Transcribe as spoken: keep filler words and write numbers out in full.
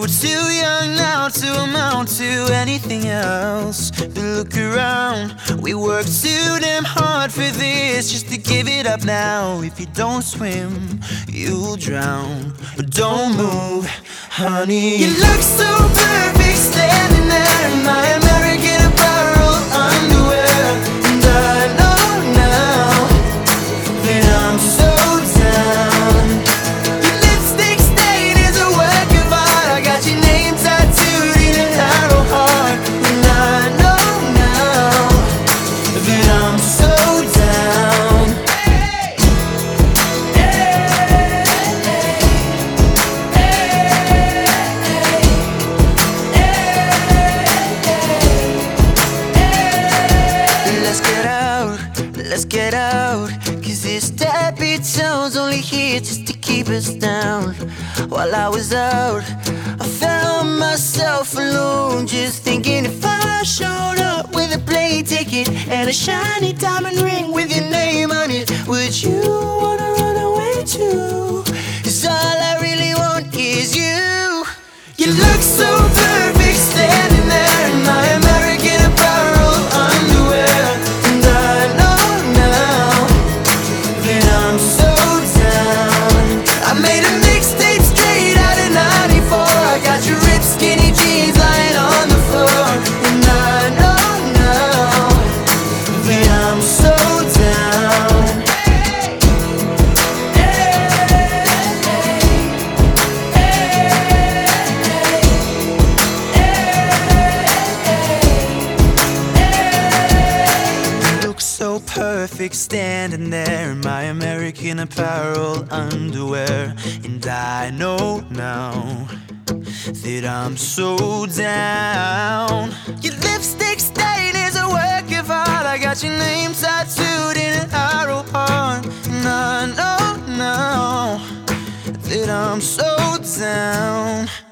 we're too young now to amount to anything else. But look around, we work too damn hard for this, just to give it up now. If you don't swim, you'll drown. But don't move, honey. You look so perfect standing there in my American Apparel underwear. And I know now that I'm so down. Your lipstick stain is a work of art. I got your name tattooed in an arrow heart. And I know now that I'm so down. Let's get out, let's get out, 'cause this deadbeat town's only here just to keep us down. While I was out, I found myself alone, just thinking if I showed up with a plane ticket and a shiny diamond ring with your name on it, would you wanna run away too? 'Cause all I really want is you. You look so perfect standing there in my American Apparel underwear. And I know now that I'm so down. I made a mixtape straight out of ninety-four. I got your ripped skinny jeans lying on the floor. And I know now that I'm so down. Look so perfect standing there in my American Apparel underwear. And I know now that I'm so down. Your lipstick stain is a work of art. I got your name tattooed in an arrow heart. And I know now that I'm so down.